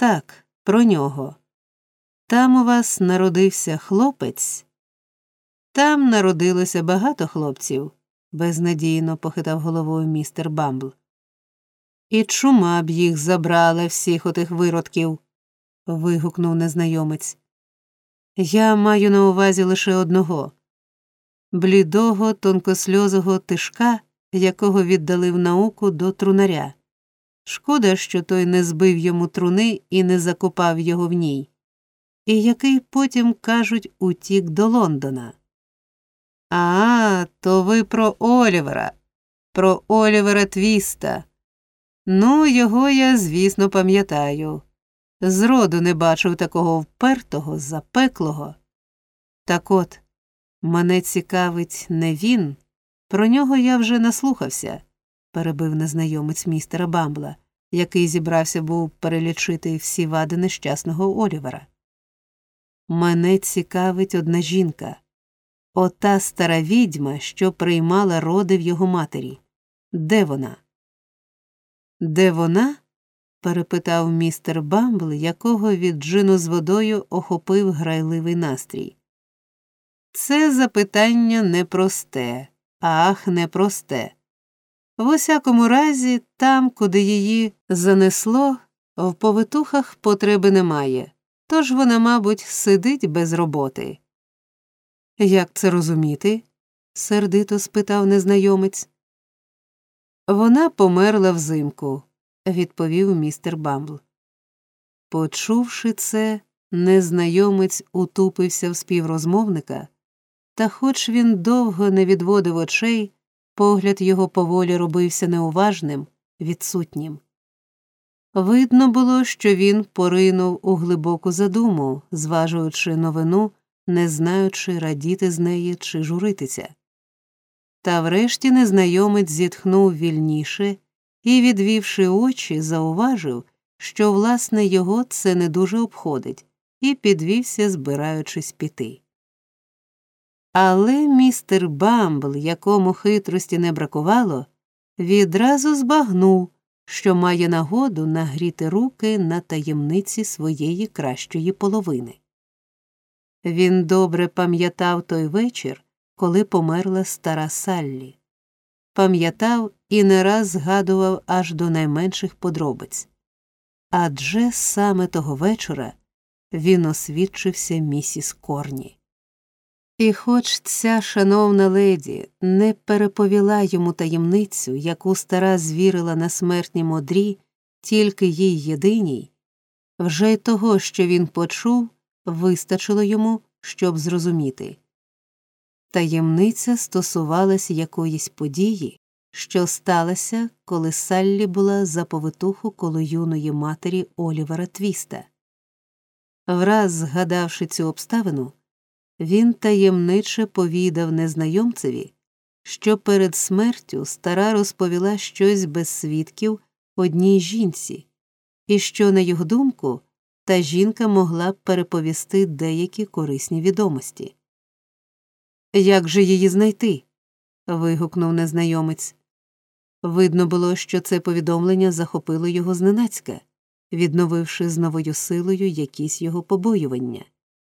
Так, про нього. Там у вас народився хлопець?» «Там народилося багато хлопців», – безнадійно похитав головою містер Бамбл. «І чума б їх забрала, всіх отих виродків», – вигукнув незнайомець. «Я маю на увазі лише одного – блідого, тонкосльозого тишка, якого віддали в науку до трунаря. Шкода, що той не збив йому труни і не закопав його в ній. І який потім, кажуть, утік до Лондона». «А, то ви про Олівера Твіста. Ну, його я, звісно, пам'ятаю. Зроду не бачив такого впертого, запеклого. Так от, мене цікавить не він, про нього я вже наслухався», – перебив незнайомець містера Бамбла, який зібрався був перелічити всі вади нещасного Олівера. «Мене цікавить одна жінка. Ота стара відьма, що приймала роди в його матері. Де вона?» «Де вона?» – перепитав містер Бамбл, якого від джину з водою охопив грайливий настрій. «Це запитання непросте, ах, непросте. В усякому разі, там, куди її занесло, в повитухах потреби немає, тож вона, мабуть, сидить без роботи». «Як це розуміти?» – сердито спитав незнайомець. «Вона померла взимку», – відповів містер Бамбл. Почувши це, незнайомець утупився в співрозмовника, та хоч він довго не відводив очей, погляд його поволі робився неуважним, відсутнім. Видно було, що він поринув у глибоку задуму, зважуючи новину, не знаючи, радіти з неї чи журитися. Та врешті незнайомець зітхнув вільніше і, відвівши очі, зауважив, що, власне, його це не дуже обходить, і підвівся, збираючись піти. Але містер Бамбл, якому хитрості не бракувало, відразу збагнув, що має нагоду нагріти руки на таємниці своєї кращої половини. Він добре пам'ятав той вечір, коли померла стара Саллі. Пам'ятав і не раз згадував аж до найменших подробиць. Адже саме того вечора він освідчився місіс Корні. І хоч ця шановна леді не переповіла йому таємницю, яку стара звірила на смертнім одрі тільки їй єдиній, вже й того, що він почув, вистачило йому, щоб зрозуміти. Таємниця стосувалась якоїсь події, що сталося, коли Саллі була за повитуху коло юної матері Олівера Твіста. Враз згадавши цю обставину, він таємниче повідав незнайомцеві, що перед смертю стара розповіла щось без свідків одній жінці, і що, на його думку, та жінка могла б переповісти деякі корисні відомості. «Як же її знайти?» – вигукнув незнайомець. Видно було, що це повідомлення захопило його зненацька, відновивши з новою силою якісь його побоювання.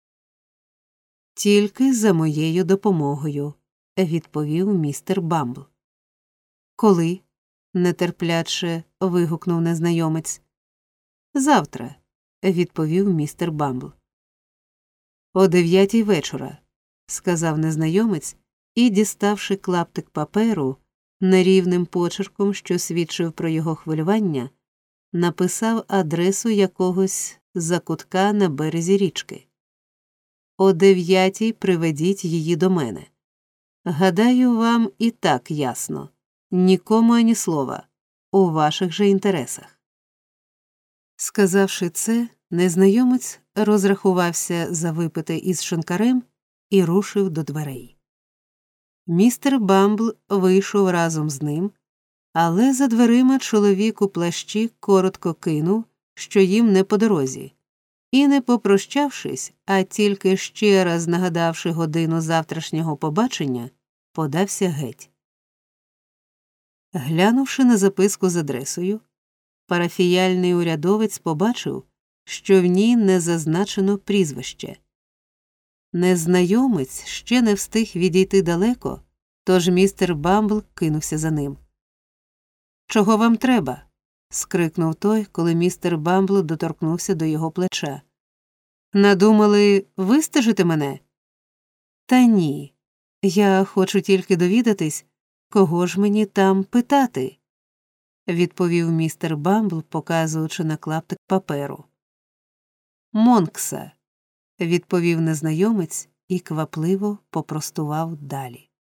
«Тільки за моєю допомогою», – відповів містер Бамбл. «Коли?» – нетерпляче вигукнув незнайомець. «Завтра», – відповів містер Бамбл. «О 9:00 вечора», – сказав незнайомець і, діставши клаптик паперу, нерівним почерком, що свідчив про його хвилювання, написав адресу якогось закутка на березі річки. «О 9:00 приведіть її до мене. Гадаю, вам і так ясно. Нікому ані слова. У ваших же інтересах». Сказавши це, незнайомець розрахувався за випите із шинкарем і рушив до дверей. Містер Бамбл вийшов разом з ним, але за дверима чоловік у плащі коротко кинув, що їм не по дорозі, і, не попрощавшись, а тільки ще раз нагадавши годину завтрашнього побачення, подався геть. Глянувши на записку з адресою, парафіяльний урядовець побачив, що в ній не зазначено прізвище. Незнайомець ще не встиг відійти далеко, тож містер Бамбл кинувся за ним. «Чого вам треба?» – скрикнув той, коли містер Бамбл доторкнувся до його плеча. «Надумали вистежити мене?» «Та ні. Я хочу тільки довідатись, кого ж мені там питати?» – відповів містер Бамбл, показуючи на клаптик паперу. «Монкса», – відповів незнайомець і квапливо попростував далі.